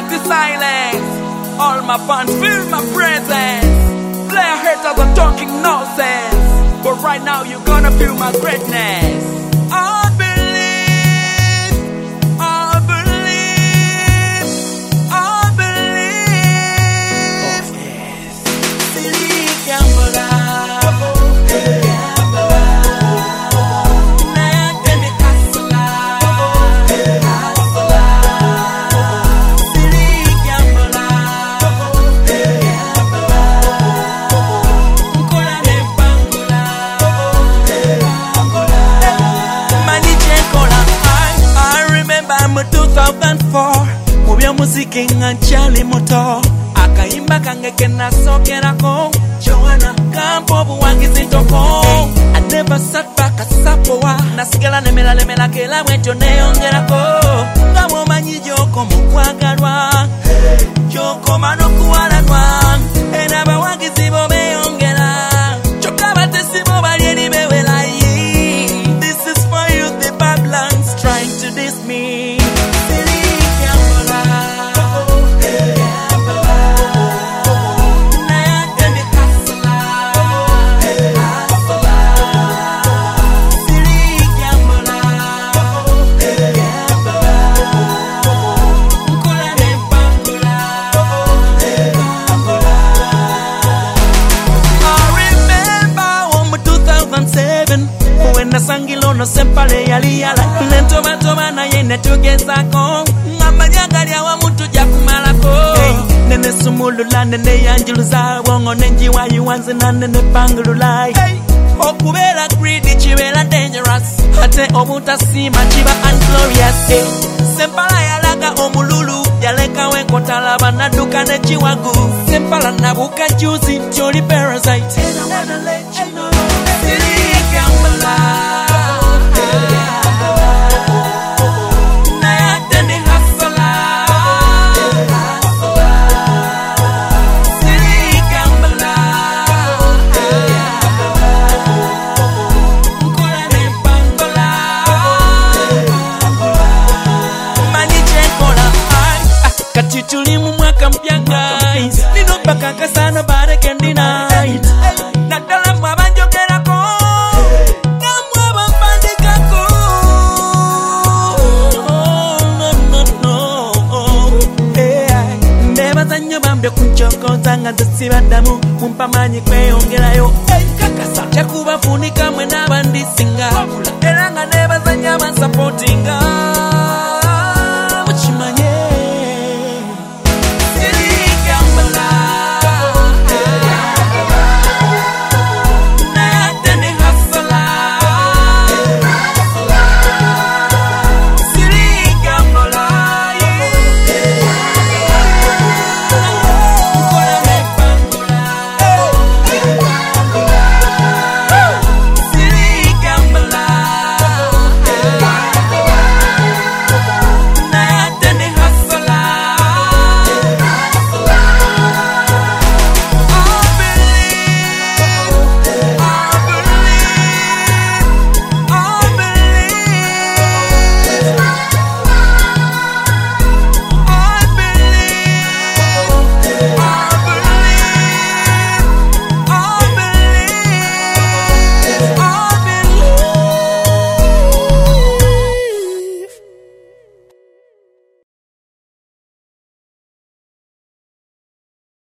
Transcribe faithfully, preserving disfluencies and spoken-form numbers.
the silence. All my fans feel my presence. Player haters are talking nonsense, but right now you're gonna feel my greatness. I believe, I believe, I believe. Oh, yes. Silly Gambler. two thousand four Mubya muziki nganchali moto Akaimba kangeke na sokerako Joanna Kampo buwangizi ntoko I never sat back asapowa Nasigala nemela lemela kela mwecho neongerako Ngamo manyi joko mukwagalwa Joko manokuwalanwa Enaba wangizi bobe ongela Choka batesi bobalieni bewela yi This is for you the Babylons trying to diss me. Sangilo no sempale yali yala Nento matoma na yene tugezako Ngamanyagali awa mutu jakumalako hey, nene sumulula nene yanjuluza Wongo nenji wa yuwanzi na nene pangululai hey, okubela greedy chibela dangerous Hate omuta sima chiba unglorious hey, sempala yalaga omululu Yaleka weko talaba na duka ne chiwagu Sempala nabuka juicy Jolly parasite And I wanna let you know Silly Gambler. Tulimu mwaka mpya guys Nino baka kasano bare can't deny Nadala mwabanjo kerako Kamwa bambandika ko No no no Neba zanyo bamde kunchoko Zanga desiba damu Mumpa manyi kwe ongela yo Chakuba funika mwena bandi singa Elanga neba zanya man supportinga